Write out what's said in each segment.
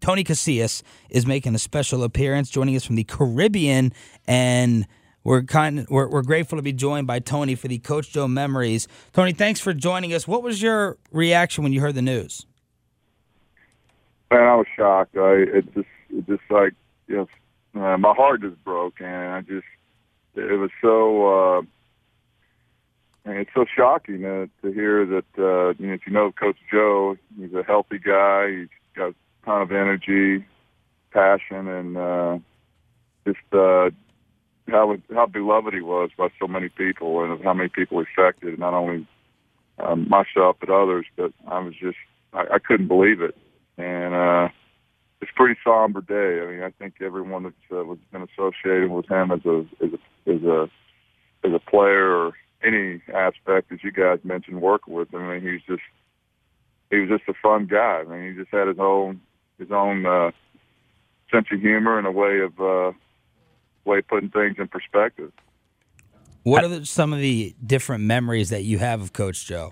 Tony Casillas is making a special appearance, joining us from the Caribbean, and we're grateful to be joined by Tony for the Coach Joe Memories. Tony, thanks for joining us. What was your reaction when you heard the news? Man, I was shocked. It just like, my heart just broke, and it was so. It's so shocking to hear that. If you know Coach Joe, he's a healthy guy. He's got a ton of energy, passion, and just how beloved he was by so many people, and of how many people affected, not only myself but others. But I couldn't believe it, and it's a pretty somber day. I mean, I think everyone that's been associated with him as a player or any aspect, as you guys mentioned, working with him. I mean, he was just a fun guy. I mean, he just had his own sense of humor and a way of putting things in perspective. What are some of the different memories that you have of Coach Joe?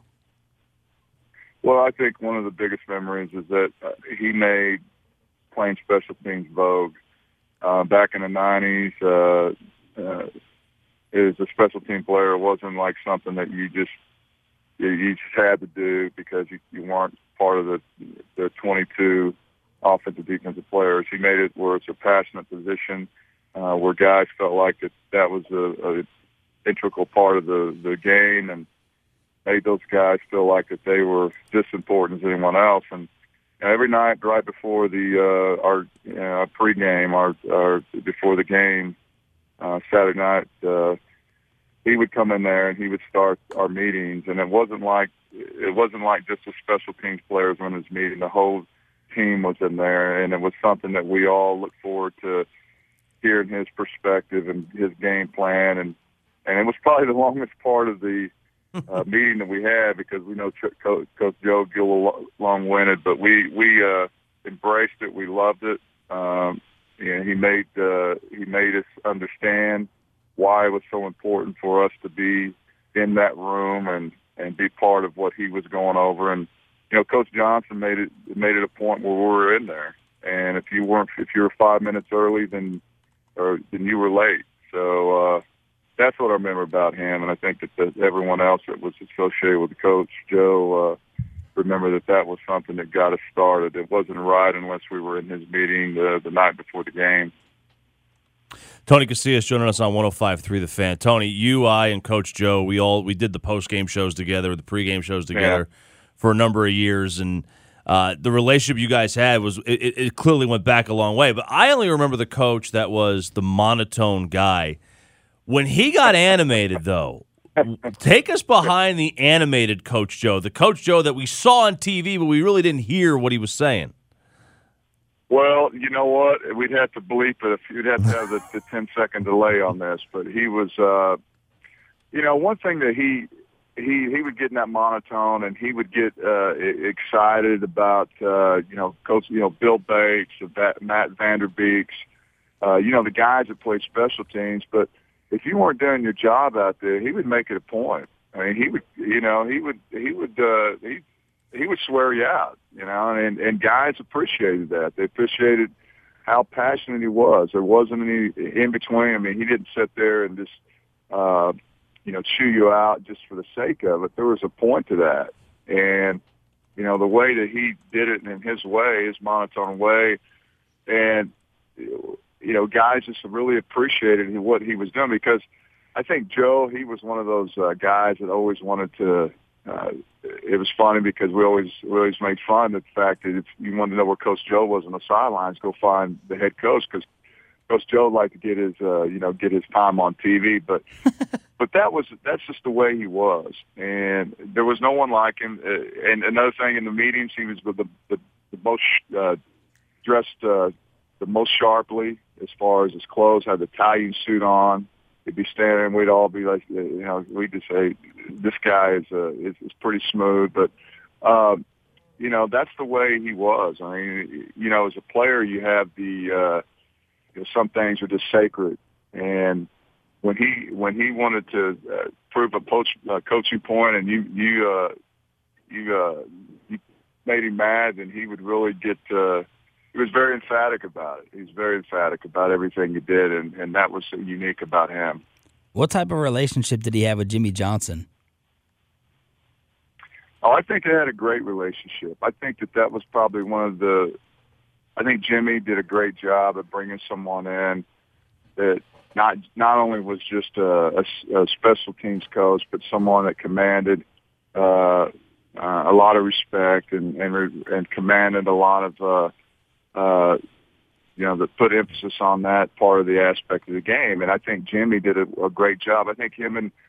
Well, I think one of the biggest memories is that he made playing special teams vogue. Back in the 90s, as a special team player, it wasn't like something that you just had to do because you weren't part of the 22 offensive defensive players. He made it where it's a passionate position, where guys felt like that was a integral part of the game, and made those guys feel like that they were just as important as anyone else. And every night, right before our pregame, our before the game, Saturday night, he would come in there and he would start our meetings. And it wasn't like just the special teams players in his meeting. The whole team was in there, and it was something that we all looked forward to hearing his perspective and his game plan. And it was probably the longest part of the meeting that we had, because we know Coach Joe get a little long-winded, but we embraced it. We loved it. He made us understand why it was so important for us to be in that room and be part of what he was going over. And Coach Johnson made it a point where we were in there, and if you were 5 minutes early, then you were late. So that's what I remember about him, and I think that everyone else that was associated with Coach Joe remember that was something that got us started. It wasn't right unless we were in his meeting the night before the game. Tony Casillas joining us on 105.3 The Fan. Tony, you, I, and Coach Joe, we did the post-game shows together, the pre-game shows together for a number of years, and the relationship you guys had it clearly went back a long way. But I only remember the coach that was the monotone guy. When he got animated, though, take us behind the animated Coach Joe, the Coach Joe that we saw on TV, but we really didn't hear what he was saying. Well, you know what? We'd have to bleep it. You'd have to have the 10-second delay on this. But he was, one thing that he would get in that monotone, and he would get excited about, Coach, Bill Bates, Matt Vanderbeeks, the guys that played special teams. But if you weren't doing your job out there, he would make it a point. I mean, he would swear you out, and guys appreciated that. They appreciated how passionate he was. There wasn't any in between. I mean, he didn't sit there and just, chew you out just for the sake of it. There was a point to that. And, the way that he did it in his way, his monotone way, and, guys just really appreciated what he was doing, because I think Joe, he was one of those guys that always wanted to, it was funny because we always made fun of the fact that if you wanted to know where Coach Joe was on the sidelines, go find the head coach, because Coach Joe liked to get his time on TV. But that's just the way he was, and there was no one like him. And another thing, in the meetings, he was the most dressed the most sharply as far as his clothes. Had the Italian suit on. He'd be standing, and we'd all be like, we'd just say, this guy is pretty smooth. But, that's the way he was. I mean, as a player, you have some things are just sacred. And when he wanted to prove a coaching point, and you made him mad, then he would really get he was very emphatic about it. He's very emphatic about everything he did, and that was unique about him. What type of relationship did he have with Jimmy Johnson? Oh, I think they had a great relationship. I think that was probably one of the. I think Jimmy did a great job of bringing someone in that not only was just a special teams coach, but someone that commanded a lot of respect and commanded a lot of that put emphasis on that part of the aspect of the game. And I think Jimmy did a great job. I think him and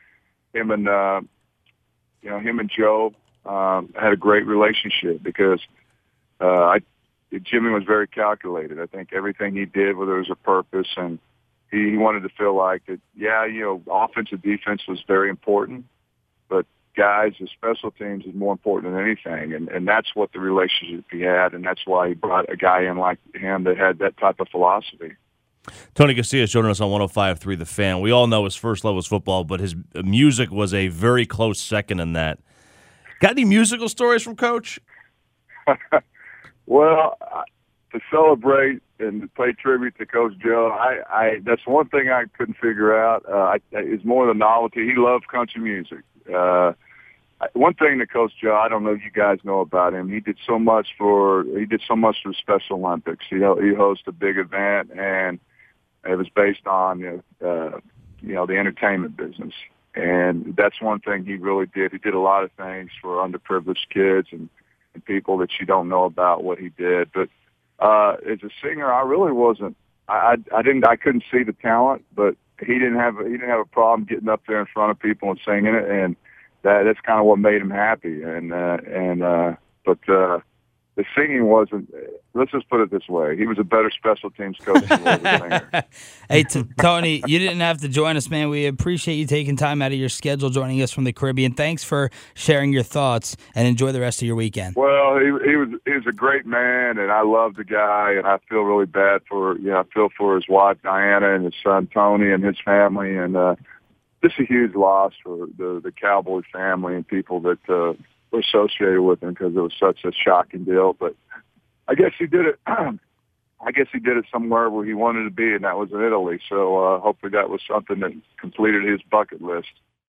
Joe had a great relationship because Jimmy was very calculated. I think everything he did, whether it was a purpose, and he wanted to feel like that. Yeah, offensive defense was very important, but guys, the special teams is more important than anything, and that's what the relationship he had, and that's why he brought a guy in like him that had that type of philosophy. Tony Casillas joining us on 105.3 The Fan. We all know his first love was football, but his music was a very close second in that. Got any musical stories from Coach? Well, to celebrate and to pay tribute to Coach Joe, I that's one thing I couldn't figure out. It's more the novelty. He loved country music. One thing that Coach Joe, I don't know if you guys know about him. He did so much for the Special Olympics. He hosted a big event, and it was based on the entertainment business. And that's one thing he really did. He did a lot of things for underprivileged kids and people that you don't know about what he did. But as a singer, I really wasn't. I couldn't see the talent, but he didn't have a problem getting up there in front of people and singing it, and that's kind of what made him happy. But the singing wasn't. Let's just put it this way: he was a better special teams coach than he was a singer. Hey, Tony, you didn't have to join us, man. We appreciate you taking time out of your schedule, joining us from the Caribbean. Thanks for sharing your thoughts, and enjoy the rest of your weekend. Well, he was a great man, and I love the guy, and I feel really bad I feel for his wife Diana and his son Tony and his family, and just a huge loss for the Cowboy family and people that were associated with him because it was such a shocking deal. But I guess he did it. I guess he did it somewhere where he wanted to be, and that was in Italy. So hopefully that was something that completed his bucket list.